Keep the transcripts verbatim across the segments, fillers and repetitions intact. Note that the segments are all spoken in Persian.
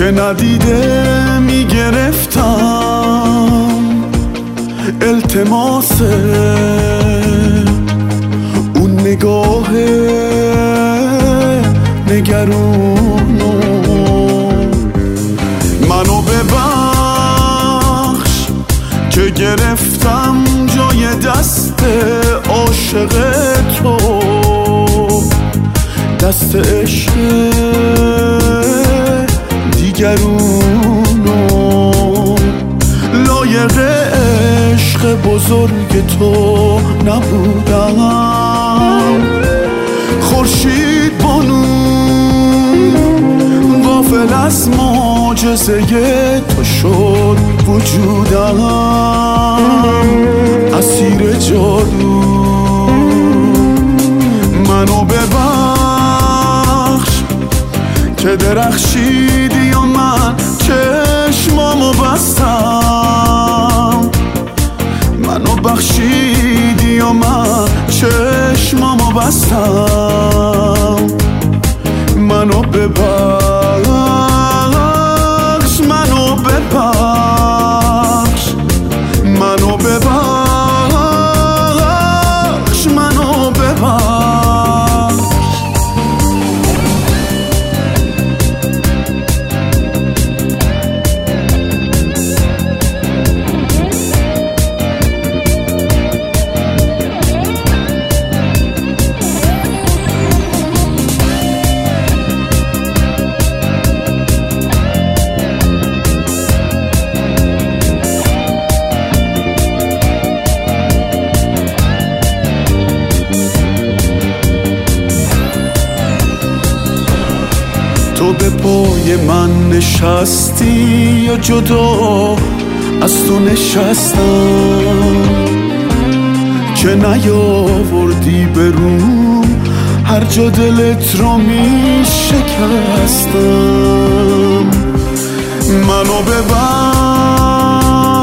که ندیده میگرفتم التماس اون نگاه نگرونو. منو ببخش که گرفتم جای دست عاشق تو، دست عشق دیگرونو. لایق عشق بزرگ تو نبودم، خورشید بانو غافل از معجزه تو شد وجودم، اسیر جادو. منو ببخش که درخشیدی و من چشمامو بستم، منو بخشیدی و من چشمامو بستم. منو ببخش، منو ببخش، منو ببخش، منو ببخش. تو به پای من نشستی یا جدا از تو نشستم، که نیاوردی به روم هر جا دلت رو می شکستم. منو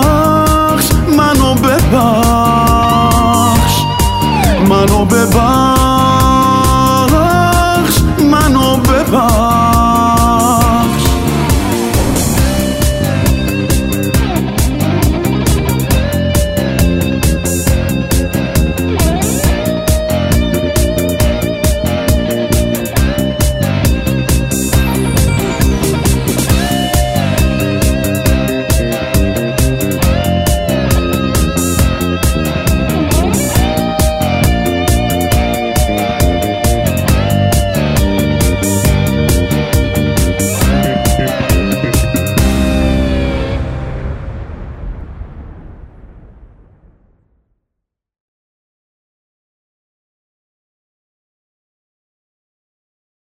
ببخش، منو ببخش، منو ببخش،